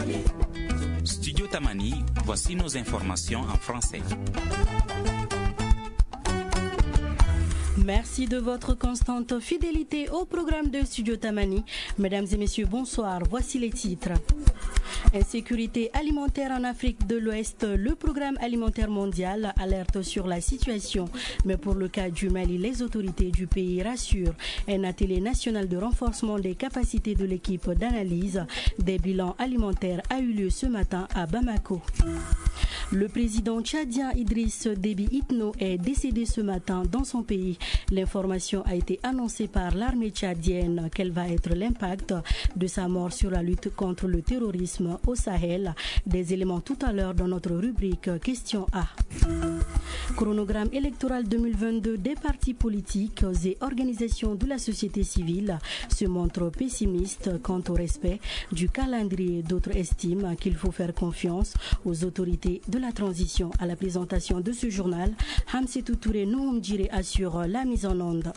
Studio Tamani, voici nos informations en français. Merci de votre constante fidélité au programme de Studio Tamani. Mesdames et messieurs, bonsoir. Voici les titres. Insécurité alimentaire en Afrique de l'Ouest. Le programme alimentaire mondial alerte sur la situation. Mais pour le cas du Mali, les autorités du pays rassurent. Un atelier national de renforcement des capacités de l'équipe d'analyse des bilans alimentaires a eu lieu ce matin à Bamako. Le président tchadien Idriss Déby Itno est décédé ce matin dans son pays. L'information a été annoncée par l'armée tchadienne. Quel va être l'impact de sa mort sur la lutte contre le terrorisme au Sahel? Des éléments tout à l'heure dans notre rubrique Question A. Chronogramme électoral 2022 des partis politiques et organisations de la société civile se montrent pessimistes quant au respect du calendrier. D'autres estiment qu'il faut faire confiance aux autorités de la transition. À la présentation de ce journal, Hamsetou Touré Noumoumdjire assure la mise en onde.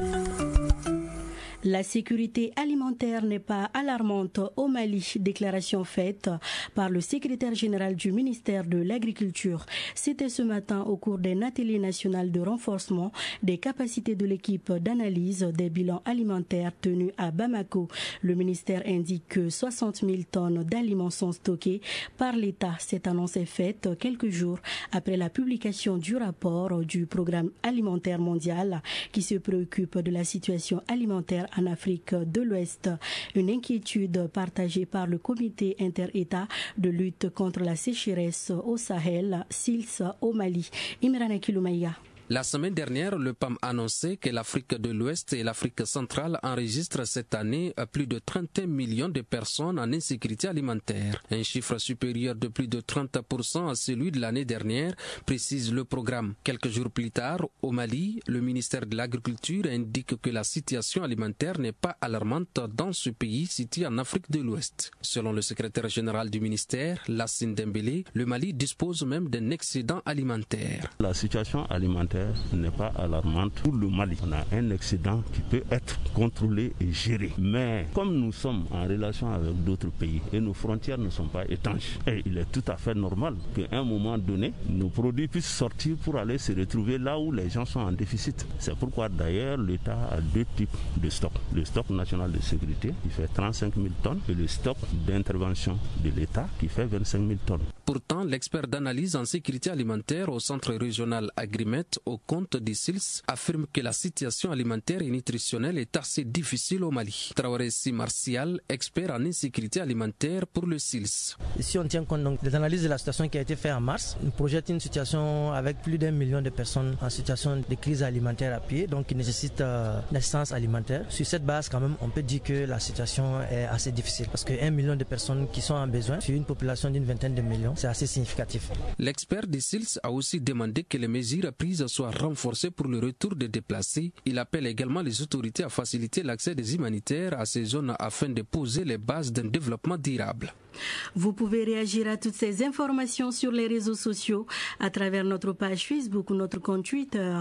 La sécurité alimentaire n'est pas alarmante au Mali, déclaration faite par le secrétaire général du ministère de l'Agriculture. C'était ce matin au cours d'un atelier national de renforcement des capacités de l'équipe d'analyse des bilans alimentaires tenu à Bamako. Le ministère indique que 60 000 tonnes d'aliments sont stockés par l'État. Cette annonce est faite quelques jours après la publication du rapport du Programme alimentaire mondial qui se préoccupe de la situation alimentaire en Afrique de l'Ouest. Une inquiétude partagée par le comité inter-État de lutte contre la sécheresse au Sahel, SILS au Mali. Imran Kiloumaïa. La semaine dernière, le PAM annonçait que l'Afrique de l'Ouest et l'Afrique centrale enregistrent cette année plus de 31 millions de personnes en insécurité alimentaire. Un chiffre supérieur de plus de 30% à celui de l'année dernière, précise le programme. Quelques jours plus tard, au Mali, le ministère de l'Agriculture indique que la situation alimentaire n'est pas alarmante dans ce pays situé en Afrique de l'Ouest. Selon le secrétaire général du ministère, Lassine Dembélé, le Mali dispose même d'un excédent alimentaire. La situation alimentaire n'est pas alarmante pour le Mali. On a un excédent qui peut être contrôlé et géré. Mais comme nous sommes en relation avec d'autres pays et nos frontières ne sont pas étanches, et il est tout à fait normal qu'à un moment donné, nos produits puissent sortir pour aller se retrouver là où les gens sont en déficit. C'est pourquoi d'ailleurs l'État a deux types de stocks. Le stock national de sécurité qui fait 35 000 tonnes et le stock d'intervention de l'État qui fait 25 000 tonnes. Pourtant, l'expert d'analyse en sécurité alimentaire au centre régional Agrimet au compte des SILS affirme que la situation alimentaire et nutritionnelle est assez difficile au Mali. Traoré Si Martial, expert en insécurité alimentaire pour le SILS. Si on tient compte donc des analyses de la situation qui a été faite en mars, on projette une situation avec plus d'1 million de personnes en situation de crise alimentaire à pied, donc qui nécessite l'assistance alimentaire. Sur cette base, quand même, on peut dire que la situation est assez difficile parce que 1 million de personnes qui sont en besoin sur une population d'une vingtaine de millions, c'est assez significatif. L'expert des SILS a aussi demandé que les mesures prises soient renforcées pour le retour des déplacés. Il appelle également les autorités à faciliter l'accès des humanitaires à ces zones afin de poser les bases d'un développement durable. Vous pouvez réagir à toutes ces informations sur les réseaux sociaux à travers notre page Facebook ou notre compte Twitter.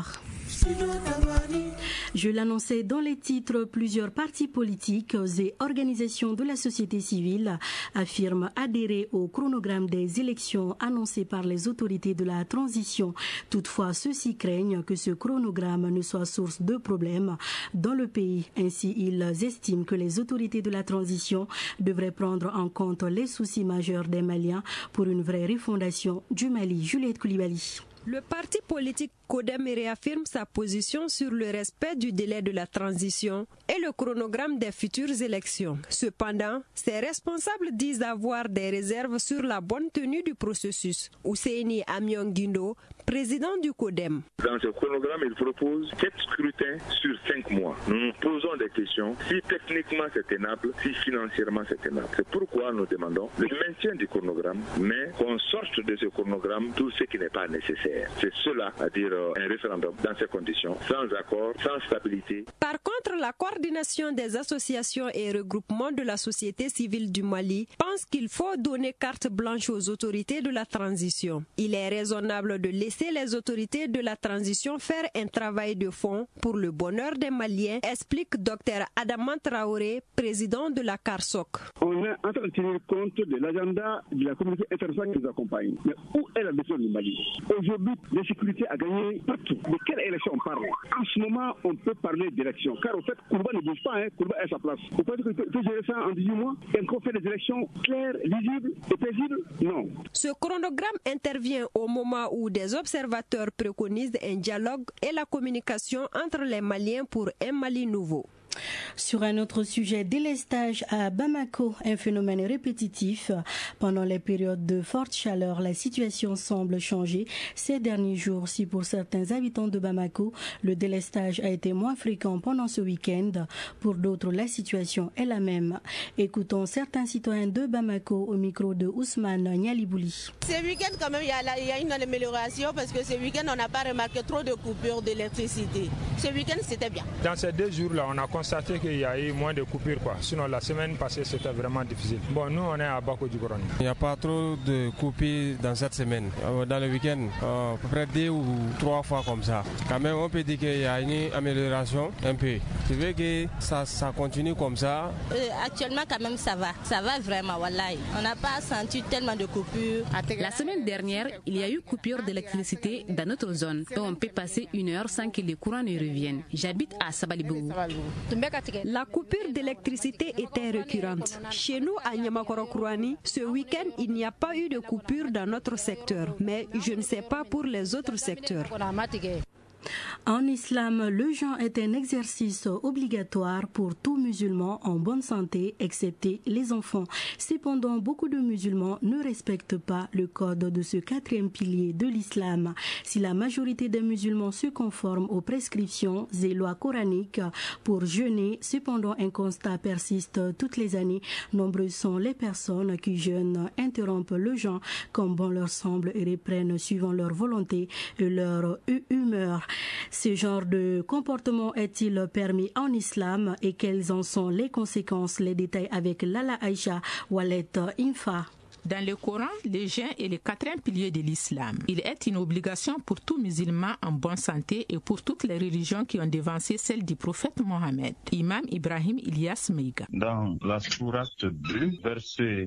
Je l'annonçais dans les titres, plusieurs partis politiques et organisations de la société civile affirment adhérer au chronogramme des élections annoncé par les autorités de la transition. Toutefois, ceux-ci craignent que ce chronogramme ne soit source de problèmes dans le pays. Ainsi, ils estiment que les autorités de la transition devraient prendre en compte les soucis majeurs des Maliens pour une vraie refondation du Mali. Juliette Koulibaly. Le parti politique CODEM réaffirme sa position sur le respect du délai de la transition et le chronogramme des futures élections. Cependant, ses responsables disent avoir des réserves sur la bonne tenue du processus. Ousseini Amion Guindo, président du CODEM. Dans ce chronogramme, il propose 7 scrutins sur 5 mois. Nous nous posons des questions si techniquement c'est tenable, si financièrement c'est tenable. C'est pourquoi nous demandons le maintien du chronogramme, mais qu'on sorte de ce chronogramme tout ce qui n'est pas nécessaire. C'est cela, à dire un référendum dans ces conditions, sans accord, sans stabilité. Par contre, la coordination des associations et regroupements de la société civile du Mali pense qu'il faut donner carte blanche aux autorités de la transition. Il est raisonnable de laisser laisser les autorités de la transition faire un travail de fond pour le bonheur des Maliens, explique Dr Adama Traoré, président de la CARSOC. On est en train de tenir compte de l'agenda de la communauté internationale qui nous accompagne. Mais où est la décision du Mali? Aujourd'hui, l'insécurité a gagné partout. De quelle élection on parle? En ce moment, on peut parler d'élection. Car au fait, Kourouba ne bouge pas, Kourouba est à sa place. Vous pensez qu'on peut gérer ça en 18 mois et qu'on fait des élections claires, lisibles et paisibles? Non. Ce chronogramme intervient au moment où des observateurs préconisent un dialogue et la communication entre les Maliens pour un Mali nouveau. Sur un autre sujet, délestage à Bamako, un phénomène répétitif. Pendant les périodes de forte chaleur, la situation semble changer ces derniers jours. Si pour certains habitants de Bamako, le délestage a été moins fréquent pendant ce week-end, pour d'autres, la situation est la même. Écoutons certains citoyens de Bamako au micro de Ousmane Nialibouli. Ce week-end, quand même, il y a une amélioration parce que ce week-end, on n'a pas remarqué trop de coupures d'électricité. Ce week-end, c'était bien. Dans ces 2 jours-là, on a constaté qu'il y a eu moins de coupures, Sinon, la semaine passée, c'était vraiment difficile. Bon, nous, on est à Bako du Goron. Il n'y a pas trop de coupures dans cette semaine. Dans le week-end, à peu près 2 ou 3 fois comme ça. Quand même, on peut dire qu'il y a une amélioration un peu. Je veux que ça continue comme ça. Actuellement, quand même, ça va. Ça va vraiment, wallahi. On n'a pas senti tellement de coupures. La semaine dernière, il y a eu coupure d'électricité dans notre zone. Donc, on peut passer 1 heure sans que les courants ne reviennent. J'habite à Sabalibougou. La coupure d'électricité était récurrente. Chez nous, à Niamakoro-Krouani, ce week-end, il n'y a pas eu de coupure dans notre secteur. Mais je ne sais pas pour les autres secteurs. En islam, le jeûne est un exercice obligatoire pour tout musulman en bonne santé, excepté les enfants. Cependant, beaucoup de musulmans ne respectent pas le code de ce 4e pilier de l'islam. Si la majorité des musulmans se conforment aux prescriptions et lois coraniques pour jeûner, cependant un constat persiste toutes les années. Nombreuses sont les personnes qui jeûnent, interrompent le jeûne comme bon leur semble et reprennent suivant leur volonté et leur humeur. Ce genre de comportement est-il permis en islam et quelles en sont les conséquences? Les détails avec Lala Aïcha Walet Infa. Dans le Coran, le jeûne est le 4e pilier de l'islam. Il est une obligation pour tout musulman en bonne santé et pour toutes les religions qui ont devancé celle du prophète Mohammed. Imam Ibrahim Ilyas Meiga. Dans la sourate 2, verset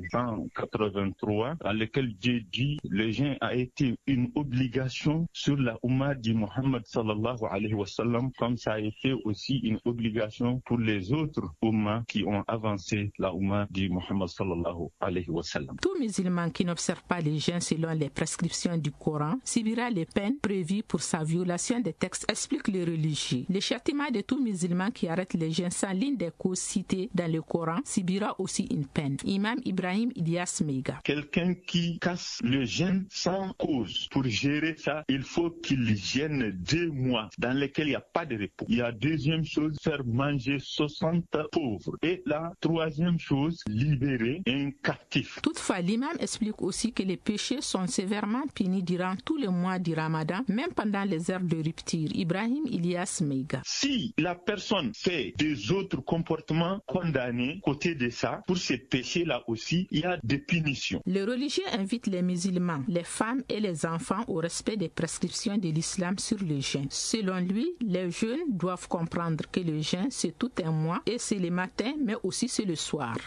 183, dans lequel Dieu dit le jeûne a été une obligation sur la Ummah du Mohammed sallallahu alayhi wa sallam, comme ça a été aussi une obligation pour les autres Ummahs qui ont avancé la Ummah du Mohammed sallallahu alayhi wa sallam. Tout musulman qui n'observe pas les jeûnes selon les prescriptions du Coran subira les peines prévues pour sa violation des textes, explique le religieux. Le châtiment de tout musulman qui arrête les jeûnes sans l'une des causes citées dans le Coran subira aussi une peine. Imam Ibrahim Ilyas Meiga. Quelqu'un qui casse le jeûne sans cause, pour gérer ça, il faut qu'il jeûne 2 mois dans lesquels il n'y a pas de repos. Il y a deuxième chose, faire manger 60 pauvres. Et la troisième chose, libérer un captif. Toutefois, l'imam explique aussi que les péchés sont sévèrement punis durant tous les mois du Ramadan, même pendant les heures de rupture. Ibrahim Ilyas Meiga. Si la personne fait des autres comportements condamnés, côté de ça, pour ces péchés-là aussi, il y a des punitions. Le religieux invite les musulmans, les femmes et les enfants au respect des prescriptions de l'islam sur le jeûne. Selon lui, les jeunes doivent comprendre que le jeûne, c'est tout un mois et c'est le matin, mais aussi c'est le soir.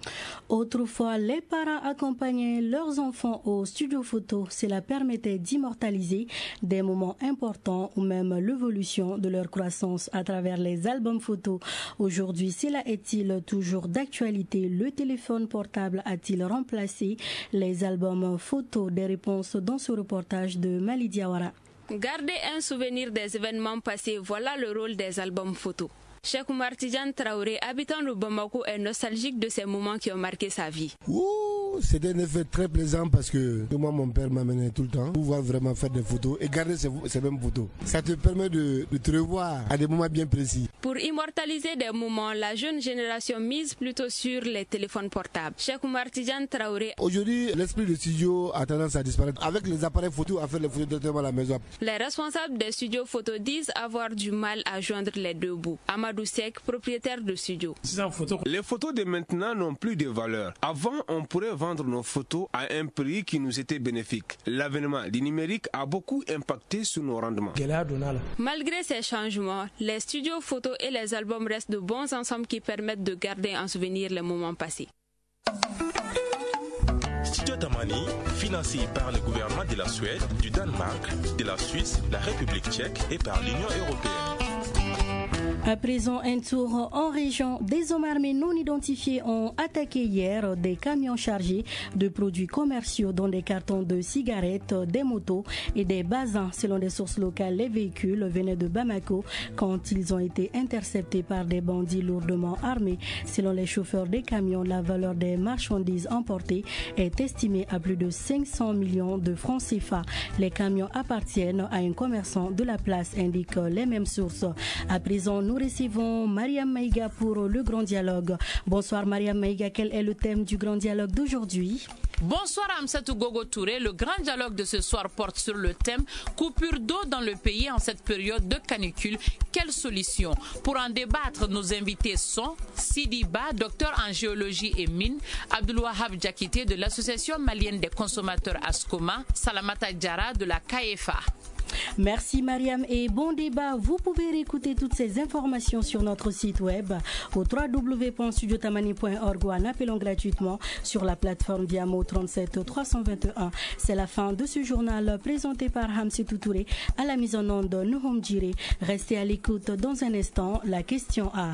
Autrefois, les parents accompagnaient leurs enfants au studio photo. Cela permettait d'immortaliser des moments importants ou même l'évolution de leur croissance à travers les albums photos. Aujourd'hui, cela est-il toujours d'actualité? Le téléphone portable a-t-il remplacé les albums photos? Des réponses dans ce reportage de Mali Diawara. Garder un souvenir des événements passés, voilà le rôle des albums photos. Cheikh Oumar Tidiane Traoré, habitant le Bamako, est nostalgique de ces moments qui ont marqué sa vie. C'était un effet très plaisant parce que moi, mon père m'amenait tout le temps pour pouvoir vraiment faire des photos et garder ces mêmes photos. Ça te permet de te revoir à des moments bien précis. Pour immortaliser des moments, la jeune génération mise plutôt sur les téléphones portables. Cheikh Oumar Tidiane Traoré. Aujourd'hui, l'esprit de studio a tendance à disparaître. Avec les appareils photos, à faire les photos directement à la maison. Les responsables des studios photos disent avoir du mal à joindre les deux bouts. Amadou Sek, propriétaire de studio. Les photos de maintenant n'ont plus de valeur. Avant, on pourrait vendre vendre nos photos à un prix qui nous était bénéfique. L'avènement du numérique a beaucoup impacté sur nos rendements. Malgré ces changements, les studios photos et les albums restent de bons ensembles qui permettent de garder en souvenir les moments passés. Studio Tamani, financé par le gouvernement de la Suède, du Danemark, de la Suisse, la République tchèque et par l'Union européenne. À présent, un tour en région. Des hommes armés non identifiés ont attaqué hier des camions chargés de produits commerciaux dont des cartons de cigarettes, des motos et des bazins. Selon des sources locales, les véhicules venaient de Bamako quand ils ont été interceptés par des bandits lourdement armés. Selon les chauffeurs des camions, la valeur des marchandises emportées est estimée à plus de 500 millions de francs CFA. Les camions appartiennent à un commerçant de la place, indiquent les mêmes sources. À présent, nous recevons Mariam Maïga pour le Grand Dialogue. Bonsoir Mariam Maïga, quel est le thème du Grand Dialogue d'aujourd'hui? Bonsoir Amsatou Gogo Touré. Le Grand Dialogue de ce soir porte sur le thème coupure d'eau dans le pays en cette période de canicule. Quelle solution? Pour en débattre, nos invités sont Sidi Ba, docteur en géologie et mines, Abdoulouahab Diakité de l'Association malienne des consommateurs ASCOMA, Salamata Diarra de la CAEFA. Merci Mariam et bon débat. Vous pouvez réécouter toutes ces informations sur notre site web au www.studiotamani.org ou en appelant gratuitement sur la plateforme Diamo 37 321. C'est la fin de ce journal présenté par Hamsetou Touré à la mise en onde de Nouhom Djiré. Restez à l'écoute dans un instant. La question A.